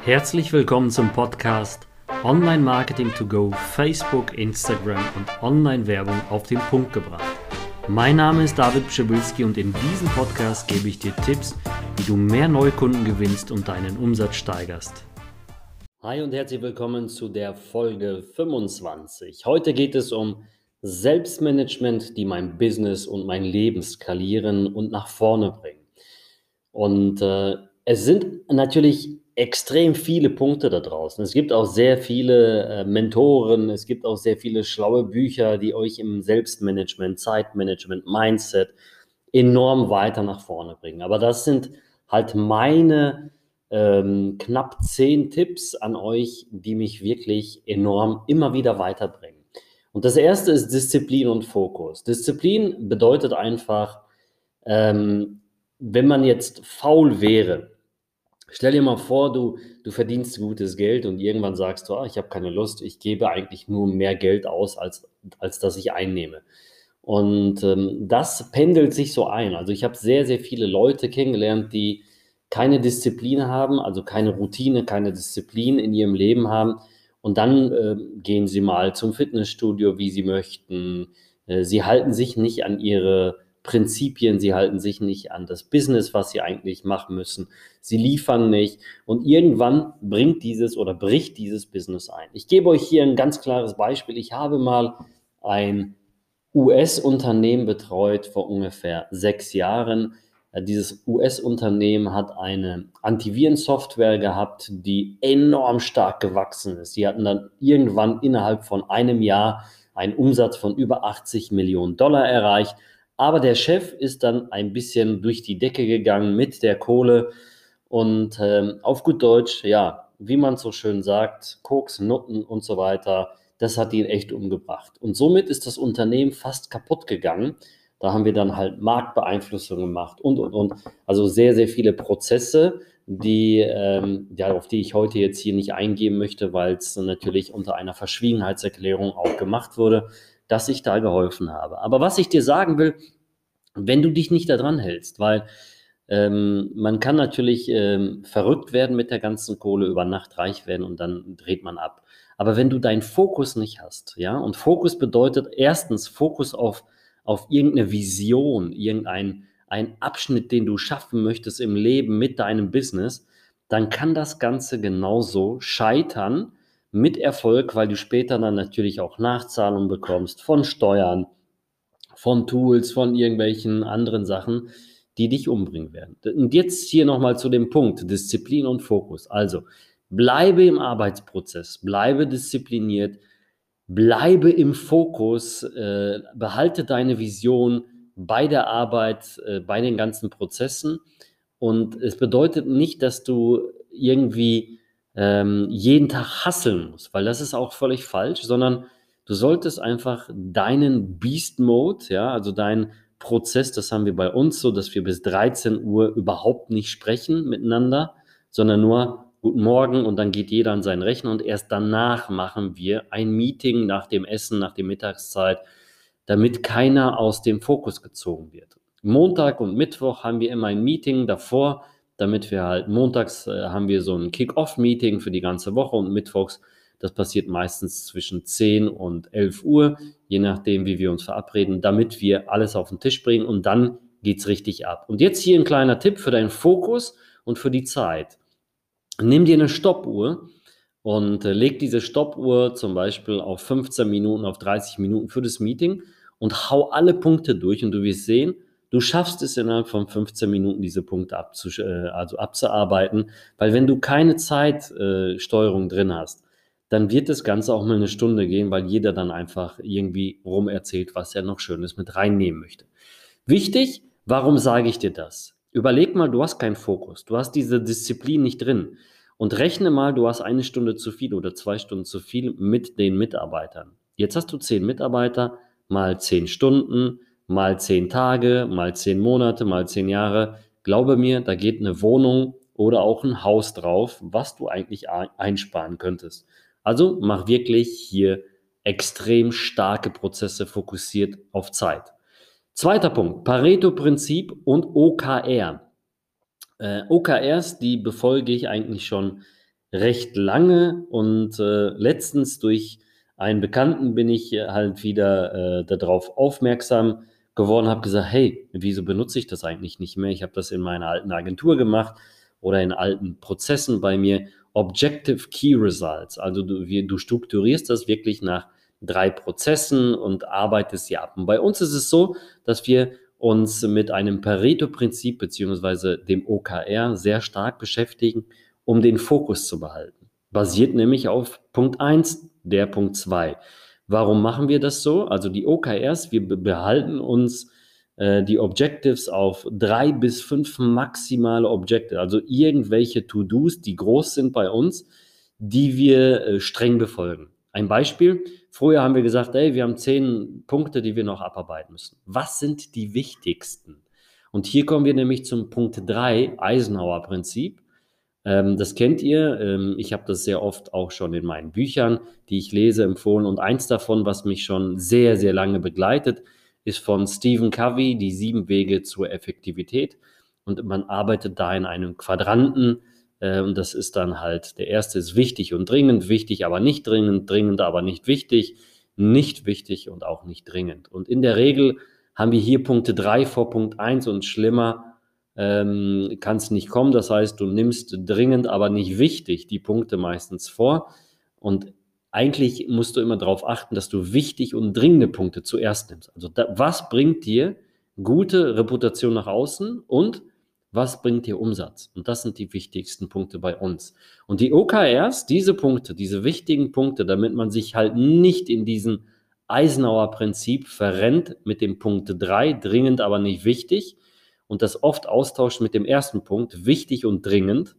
Herzlich willkommen zum Podcast Online Marketing to Go, Facebook, Instagram und Online-Werbung auf den Punkt gebracht. Mein Name ist David Pschibilski und in diesem Podcast gebe ich dir Tipps, wie du mehr Neukunden gewinnst und deinen Umsatz steigerst. Hi und herzlich willkommen zu der Folge 25. Heute geht es um Selbstmanagement, die mein Business und mein Leben skalieren und nach vorne bringen. Und es sind natürlich extrem viele Punkte da draußen. Es gibt auch sehr viele Mentoren, es gibt auch sehr viele schlaue Bücher, die euch im Selbstmanagement, Zeitmanagement, Mindset enorm weiter nach vorne bringen. Aber das sind halt meine knapp 10 Tipps an euch, die mich wirklich enorm immer wieder weiterbringen. Und das erste ist Disziplin und Fokus. Disziplin bedeutet einfach, wenn man jetzt faul wäre, stell dir mal vor, du verdienst gutes Geld und irgendwann sagst du, ich habe keine Lust, ich gebe eigentlich nur mehr Geld aus, als dass ich einnehme. Und das pendelt sich so ein. Also ich habe sehr, sehr viele Leute kennengelernt, die keine Disziplin haben, also keine Routine, keine Disziplin in ihrem Leben haben. Und dann gehen sie mal zum Fitnessstudio, wie sie möchten. Sie halten sich nicht an ihre Prinzipien, sie halten sich nicht an das Business, was sie eigentlich machen müssen. Sie liefern nicht und irgendwann bricht dieses Business ein. Ich gebe euch hier ein ganz klares Beispiel. Ich habe mal ein US-Unternehmen betreut vor ungefähr 6 Jahren. Dieses US-Unternehmen hat eine Antivirensoftware gehabt, die enorm stark gewachsen ist. Die hatten dann irgendwann innerhalb von einem Jahr einen Umsatz von über 80 Millionen Dollar erreicht. Aber der Chef ist dann ein bisschen durch die Decke gegangen mit der Kohle und auf gut Deutsch, ja, wie man so schön sagt, Koks, Nutten und so weiter, das hat ihn echt umgebracht. Und somit ist das Unternehmen fast kaputt gegangen. Da haben wir dann halt Marktbeeinflussung gemacht und. Also sehr, sehr viele Prozesse, auf die ich heute jetzt hier nicht eingehen möchte, weil es natürlich unter einer Verschwiegenheitserklärung auch gemacht wurde, dass ich da geholfen habe. Aber was ich dir sagen will, wenn du dich nicht daran hältst, weil man kann natürlich verrückt werden mit der ganzen Kohle, über Nacht reich werden und dann dreht man ab. Aber wenn du deinen Fokus nicht hast, ja, und Fokus bedeutet erstens Fokus auf irgendeine Vision, ein Abschnitt, den du schaffen möchtest im Leben mit deinem Business, dann kann das Ganze genauso scheitern mit Erfolg, weil du später dann natürlich auch Nachzahlungen bekommst von Steuern, von Tools, von irgendwelchen anderen Sachen, die dich umbringen werden. Und jetzt hier nochmal zu dem Punkt, Disziplin und Fokus. Also, bleibe im Arbeitsprozess, bleibe diszipliniert, bleibe im Fokus, behalte deine Vision bei der Arbeit, bei den ganzen Prozessen. Und es bedeutet nicht, dass du irgendwie jeden Tag hustlen musst, weil das ist auch völlig falsch, sondern du solltest einfach deinen Beast Mode, ja, also deinen Prozess, das haben wir bei uns so, dass wir bis 13 Uhr überhaupt nicht sprechen miteinander, sondern nur Guten Morgen und dann geht jeder an seinen Rechner und erst danach machen wir ein Meeting nach dem Essen, nach der Mittagszeit, damit keiner aus dem Fokus gezogen wird. Montag und Mittwoch haben wir immer ein Meeting davor, damit wir halt montags haben wir so ein Kick-Off-Meeting für die ganze Woche und mittwochs, das passiert meistens zwischen 10 und 11 Uhr, je nachdem, wie wir uns verabreden, damit wir alles auf den Tisch bringen und dann geht's richtig ab. Und jetzt hier ein kleiner Tipp für deinen Fokus und für die Zeit. Nimm dir eine Stoppuhr und leg diese Stoppuhr zum Beispiel auf 15 Minuten, auf 30 Minuten für das Meeting und hau alle Punkte durch und du wirst sehen, du schaffst es innerhalb von 15 Minuten, diese Punkte abzuarbeiten, weil wenn du keine Zeitsteuerung drin hast, dann wird das Ganze auch mal eine Stunde gehen, weil jeder dann einfach irgendwie rum erzählt, was er noch Schönes mit reinnehmen möchte. Wichtig, warum sage ich dir das? Überleg mal, du hast keinen Fokus, du hast diese Disziplin nicht drin und rechne mal, du hast 1 Stunde zu viel oder 2 Stunden zu viel mit den Mitarbeitern. Jetzt hast du 10 Mitarbeiter, mal 10 Stunden, mal 10 Tage, mal 10 Monate, mal 10 Jahre. Glaube mir, da geht eine Wohnung oder auch ein Haus drauf, was du eigentlich einsparen könntest. Also mach wirklich hier extrem starke Prozesse fokussiert auf Zeit. Zweiter Punkt, Pareto-Prinzip und OKR. OKRs, die befolge ich eigentlich schon recht lange und letztens durch einen Bekannten bin ich halt wieder darauf aufmerksam geworden, habe gesagt, hey, wieso benutze ich das eigentlich nicht mehr? Ich habe das in meiner alten Agentur gemacht oder in alten Prozessen bei mir. Objective Key Results, also du strukturierst das wirklich nach 3 Prozessen und arbeitest sie ab. Und bei uns ist es so, dass wir uns mit einem Pareto-Prinzip beziehungsweise dem OKR sehr stark beschäftigen, um den Fokus zu behalten. Basiert nämlich auf Punkt 1, der Punkt 2. Warum machen wir das so? Also die OKRs, wir behalten uns die Objectives auf 3 bis 5 maximale Objectives, also irgendwelche To-Dos, die groß sind bei uns, die wir streng befolgen. Ein Beispiel, früher haben wir gesagt, ey, wir haben 10 Punkte, die wir noch abarbeiten müssen. Was sind die wichtigsten? Und hier kommen wir nämlich zum Punkt 3, Eisenhower-Prinzip. Das kennt ihr. Ich habe das sehr oft auch schon in meinen Büchern, die ich lese, empfohlen. Und eins davon, was mich schon sehr, sehr lange begleitet, ist von Stephen Covey, die 7 Wege zur Effektivität. Und man arbeitet da in einem Quadranten. Und das ist dann halt, der erste ist wichtig und dringend, wichtig, aber nicht dringend, dringend, aber nicht wichtig, nicht wichtig und auch nicht dringend. Und in der Regel haben wir hier Punkte 3 vor Punkt 1 und schlimmer kann es nicht kommen. Das heißt, du nimmst dringend, aber nicht wichtig die Punkte meistens vor. Und eigentlich musst du immer darauf achten, dass du wichtig und dringende Punkte zuerst nimmst. Also was bringt dir gute Reputation nach außen und was bringt dir Umsatz? Und das sind die wichtigsten Punkte bei uns. Und die OKRs, diese Punkte, diese wichtigen Punkte, damit man sich halt nicht in diesen Eisenhower-Prinzip verrennt mit dem Punkt 3, dringend, aber nicht wichtig, und das oft austauscht mit dem ersten Punkt, wichtig und dringend.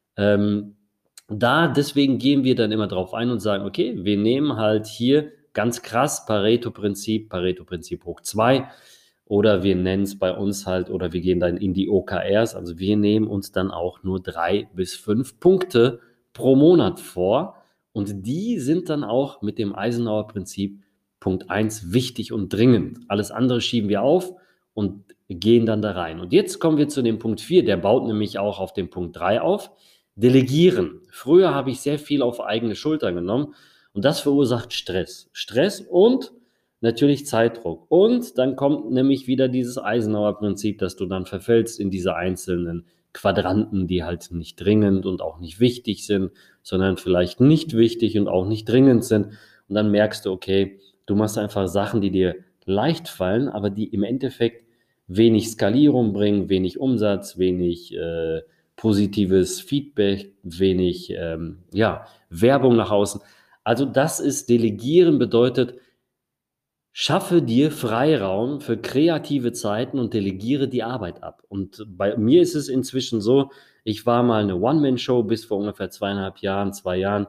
Deswegen gehen wir dann immer drauf ein und sagen, okay, wir nehmen halt hier ganz krass Pareto-Prinzip hoch 2 oder wir nennen es bei uns halt, oder wir gehen dann in die OKRs, also wir nehmen uns dann auch nur 3 bis 5 Punkte pro Monat vor und die sind dann auch mit dem Eisenhower-Prinzip Punkt 1 wichtig und dringend. Alles andere schieben wir auf und gehen dann da rein. Und jetzt kommen wir zu dem Punkt 4, der baut nämlich auch auf den Punkt 3 auf. Delegieren. Früher habe ich sehr viel auf eigene Schultern genommen und das verursacht Stress. Stress und natürlich Zeitdruck. Und dann kommt nämlich wieder dieses Eisenhower-Prinzip, dass du dann verfällst in diese einzelnen Quadranten, die halt nicht dringend und auch nicht wichtig sind, sondern vielleicht nicht wichtig und auch nicht dringend sind. Und dann merkst du, okay, du machst einfach Sachen, die dir leicht fallen, aber die im Endeffekt wenig Skalierung bringen, wenig Umsatz, wenig positives Feedback, wenig Werbung nach außen. Also das ist Delegieren, bedeutet, schaffe dir Freiraum für kreative Zeiten und delegiere die Arbeit ab. Und bei mir ist es inzwischen so, ich war mal eine One-Man-Show bis vor ungefähr 2 Jahren,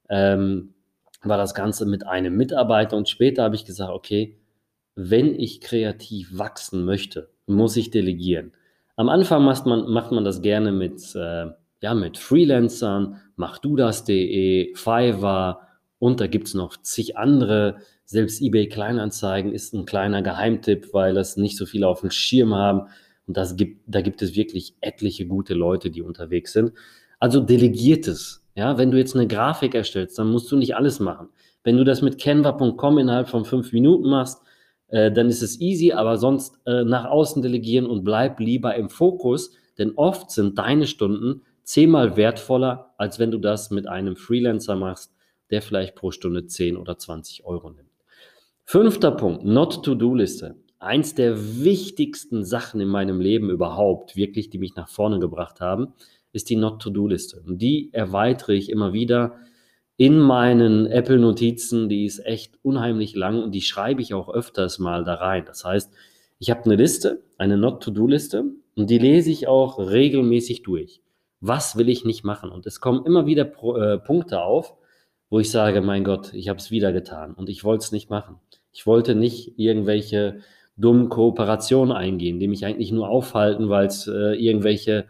war das Ganze mit einem Mitarbeiter und später habe ich gesagt, okay, wenn ich kreativ wachsen möchte, muss ich delegieren. Am Anfang macht man das gerne mit Freelancern, machdudas.de, Fiverr und da gibt es noch zig andere. Selbst eBay Kleinanzeigen ist ein kleiner Geheimtipp, weil das nicht so viele auf dem Schirm haben. Und da gibt es wirklich etliche gute Leute, die unterwegs sind. Also delegiert es. Ja, wenn du jetzt eine Grafik erstellst, dann musst du nicht alles machen. Wenn du das mit Canva.com innerhalb von 5 Minuten machst, dann ist es easy, aber sonst nach außen delegieren und bleib lieber im Fokus, denn oft sind deine Stunden 10-mal wertvoller, als wenn du das mit einem Freelancer machst, der vielleicht pro Stunde 10 oder 20 Euro nimmt. 5. Punkt, Not-to-Do-Liste. Eins der wichtigsten Sachen in meinem Leben überhaupt, wirklich, die mich nach vorne gebracht haben, ist die Not-to-Do-Liste. Und die erweitere ich immer wieder in meinen Apple-Notizen, die ist echt unheimlich lang und die schreibe ich auch öfters mal da rein. Das heißt, ich habe eine Liste, eine Not-to-Do-Liste und die lese ich auch regelmäßig durch. Was will ich nicht machen? Und es kommen immer wieder Punkte auf, wo ich sage, mein Gott, ich habe es wieder getan und ich wollte es nicht machen. Ich wollte nicht irgendwelche dummen Kooperationen eingehen, die mich eigentlich nur aufhalten, weil es irgendwelche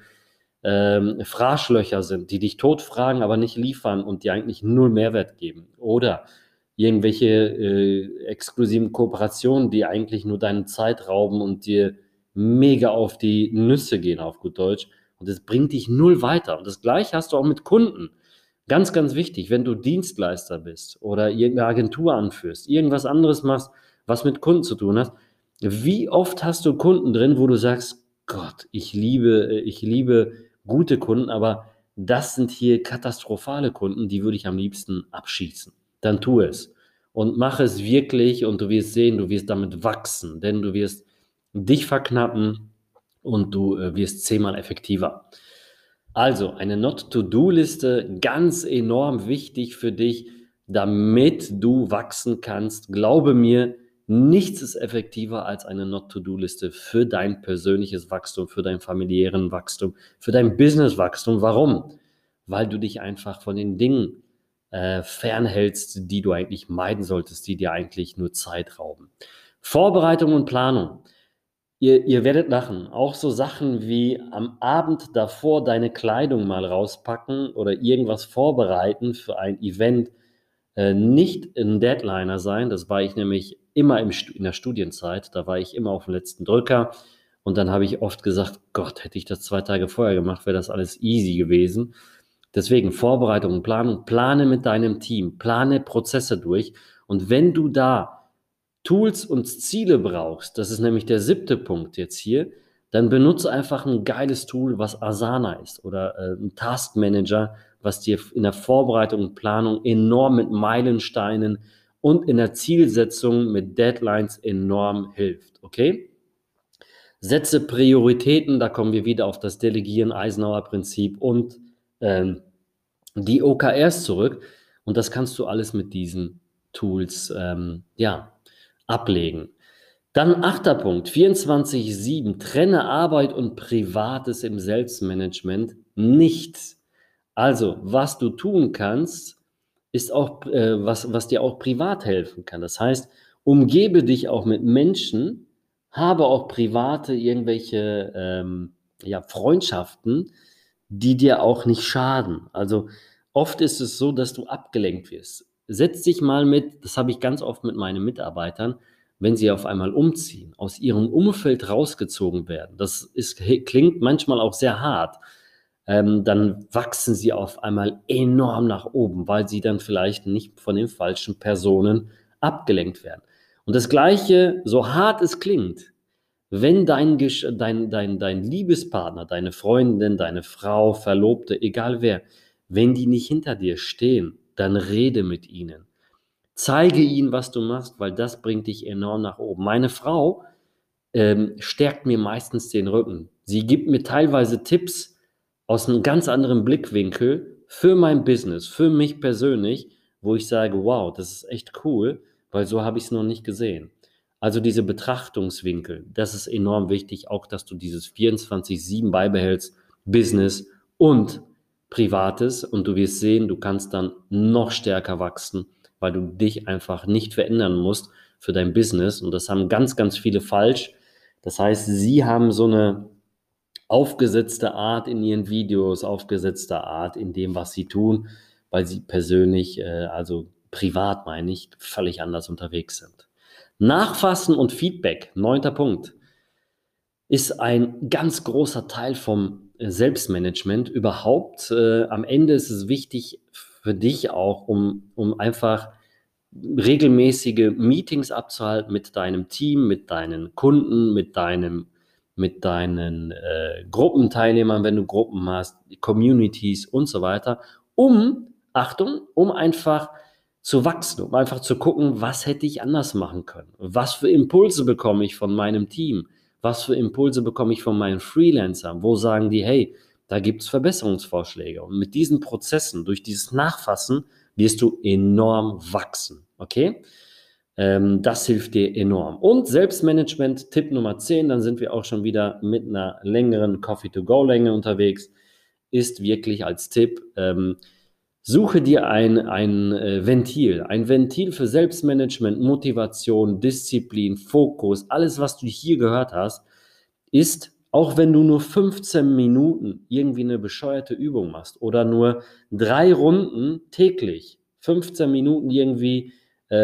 Fraßlöcher sind, die dich totfragen, aber nicht liefern und dir eigentlich null Mehrwert geben. Oder irgendwelche exklusiven Kooperationen, die eigentlich nur deine Zeit rauben und dir mega auf die Nüsse gehen, auf gut Deutsch. Und das bringt dich null weiter. Und das Gleiche hast du auch mit Kunden. Ganz, ganz wichtig, wenn du Dienstleister bist oder irgendeine Agentur anführst, irgendwas anderes machst, was mit Kunden zu tun hat, wie oft hast du Kunden drin, wo du sagst, Gott, ich liebe gute Kunden, aber das sind hier katastrophale Kunden, die würde ich am liebsten abschießen. Dann tu es und mach es wirklich und du wirst sehen, du wirst damit wachsen, denn du wirst dich verknappen und du wirst 10-mal effektiver. Also eine Not-to-Do-Liste, ganz enorm wichtig für dich, damit du wachsen kannst. Glaube mir, nichts ist effektiver als eine Not-to-Do-Liste für dein persönliches Wachstum, für dein familiären Wachstum, für dein Business-Wachstum. Warum? Weil du dich einfach von den Dingen fernhältst, die du eigentlich meiden solltest, die dir eigentlich nur Zeit rauben. Vorbereitung und Planung. Ihr werdet lachen. Auch so Sachen wie am Abend davor deine Kleidung mal rauspacken oder irgendwas vorbereiten für ein Event, nicht ein Deadliner sein. Das war ich nämlich immer in der Studienzeit. Da war ich immer auf dem letzten Drücker. Und dann habe ich oft gesagt, Gott, hätte ich das 2 Tage vorher gemacht, wäre das alles easy gewesen. Deswegen Vorbereitung und Planung. Plane mit deinem Team. Plane Prozesse durch. Und wenn du da Tools und Ziele brauchst, das ist nämlich der 7. Punkt jetzt hier, dann benutze einfach ein geiles Tool, was Asana ist oder ein Task Manager, was dir in der Vorbereitung und Planung enorm mit Meilensteinen und in der Zielsetzung mit Deadlines enorm hilft. Okay? Setze Prioritäten, da kommen wir wieder auf das Delegieren, Eisenhower-Prinzip und ähm, die OKRs zurück. Und das kannst du alles mit diesen Tools ja, ablegen. Dann 8. Punkt, 24/7, trenne Arbeit und Privates im Selbstmanagement nicht. Also, was du tun kannst, ist auch, was dir auch privat helfen kann. Das heißt, umgebe dich auch mit Menschen, habe auch private irgendwelche ja, Freundschaften, die dir auch nicht schaden. Also oft ist es so, dass du abgelenkt wirst. Setz dich mal mit, das habe ich ganz oft mit meinen Mitarbeitern, wenn sie auf einmal umziehen, aus ihrem Umfeld rausgezogen werden. Klingt manchmal auch sehr hart. Dann wachsen sie auf einmal enorm nach oben, weil sie dann vielleicht nicht von den falschen Personen abgelenkt werden. Und das Gleiche, so hart es klingt, wenn dein Liebespartner, deine Freundin, deine Frau, Verlobte, egal wer, wenn die nicht hinter dir stehen, dann rede mit ihnen. Zeige ihnen, was du machst, weil das bringt dich enorm nach oben. Meine Frau stärkt mir meistens den Rücken. Sie gibt mir teilweise Tipps aus einem ganz anderen Blickwinkel für mein Business, für mich persönlich, wo ich sage, wow, das ist echt cool, weil so habe ich es noch nicht gesehen. Also diese Betrachtungswinkel, das ist enorm wichtig, auch dass du dieses 24/7 beibehältst, Business und Privates, und du wirst sehen, du kannst dann noch stärker wachsen, weil du dich einfach nicht verändern musst für dein Business, und das haben ganz, ganz viele falsch. Das heißt, sie haben so eine aufgesetzte Art in ihren Videos, aufgesetzte Art in dem, was sie tun, weil sie persönlich, also privat meine ich, völlig anders unterwegs sind. Nachfassen und Feedback, 9. Punkt, ist ein ganz großer Teil vom Selbstmanagement überhaupt. Am Ende ist es wichtig für dich auch, um einfach regelmäßige Meetings abzuhalten mit deinem Team, mit deinen Kunden, mit deinen Gruppenteilnehmern, wenn du Gruppen hast, Communities und so weiter, Achtung, um einfach zu wachsen, um einfach zu gucken, was hätte ich anders machen können? Was für Impulse bekomme ich von meinem Team? Was für Impulse bekomme ich von meinen Freelancern? Wo sagen die, hey, da gibt es Verbesserungsvorschläge? Und mit diesen Prozessen, durch dieses Nachfassen, wirst du enorm wachsen. Okay? Das hilft dir enorm. Und Selbstmanagement, Tipp Nummer 10, dann sind wir auch schon wieder mit einer längeren Coffee-to-go-Länge unterwegs, ist wirklich als Tipp, suche dir ein Ventil für Selbstmanagement, Motivation, Disziplin, Fokus, alles, was du hier gehört hast, ist, auch wenn du nur 15 Minuten irgendwie eine bescheuerte Übung machst oder nur 3 Runden täglich, 15 Minuten irgendwie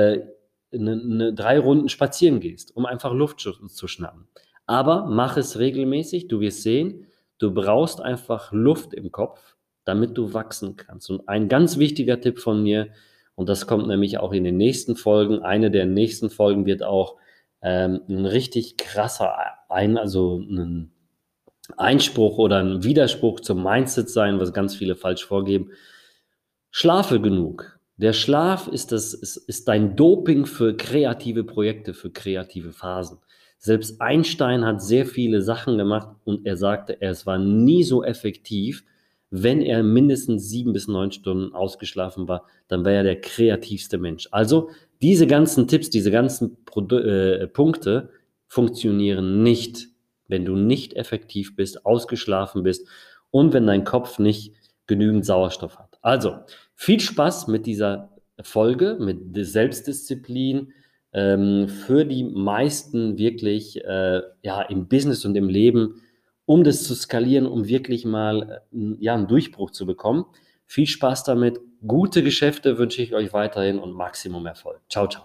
3 Runden spazieren gehst, um einfach Luft zu schnappen. Aber mach es regelmäßig, du wirst sehen, du brauchst einfach Luft im Kopf, damit du wachsen kannst. Und ein ganz wichtiger Tipp von mir, und das kommt nämlich auch in den nächsten Folgen, eine der nächsten Folgen wird auch ein richtig krasser ein Einspruch oder ein Widerspruch zum Mindset sein, was ganz viele falsch vorgeben. Schlafe genug. Der Schlaf ist dein Doping für kreative Projekte, für kreative Phasen. Selbst Einstein hat sehr viele Sachen gemacht und er sagte, es war nie so effektiv, wenn er mindestens 7 bis 9 Stunden ausgeschlafen war, dann wäre er der kreativste Mensch. Also diese ganzen Tipps, diese ganzen Punkte funktionieren nicht, wenn du nicht effektiv bist, ausgeschlafen bist und wenn dein Kopf nicht genügend Sauerstoff hat. Also viel Spaß mit dieser Folge, mit der Selbstdisziplin, für die meisten wirklich im Business und im Leben, um das zu skalieren, um wirklich mal einen Durchbruch zu bekommen. Viel Spaß damit, gute Geschäfte wünsche ich euch weiterhin und Maximum Erfolg. Ciao, ciao.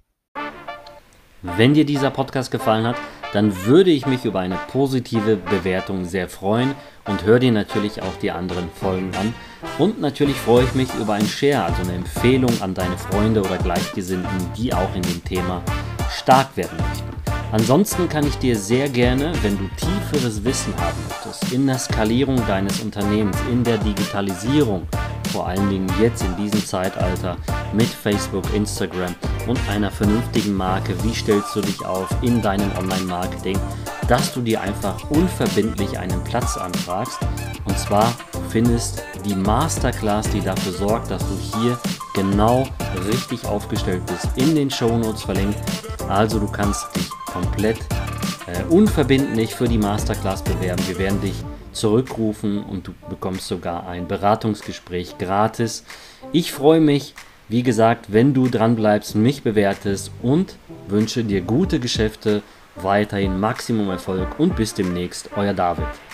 Wenn dir dieser Podcast gefallen hat, dann würde ich mich über eine positive Bewertung sehr freuen und hör dir natürlich auch die anderen Folgen an. Und natürlich freue ich mich über ein Share, also eine Empfehlung an deine Freunde oder Gleichgesinnten, die auch in dem Thema stark werden möchten. Ansonsten kann ich dir sehr gerne, wenn du tieferes Wissen haben möchtest, in der Skalierung deines Unternehmens, in der Digitalisierung, vor allen Dingen jetzt in diesem Zeitalter mit Facebook, Instagram und einer vernünftigen Marke, wie stellst du dich auf in deinem Online-Marketing, dass du dir einfach unverbindlich einen Platz anfragst. Und zwar findest die Masterclass, die dafür sorgt, dass du hier genau richtig aufgestellt bist, in den Shownotes verlinkt. Also du kannst dich komplett unverbindlich für die Masterclass bewerben. Wir werden dich zurückrufen und du bekommst sogar ein Beratungsgespräch gratis. Ich freue mich, wie gesagt, wenn du dran bleibst, mich bewertest und wünsche dir gute Geschäfte, weiterhin Maximum Erfolg und bis demnächst, euer David.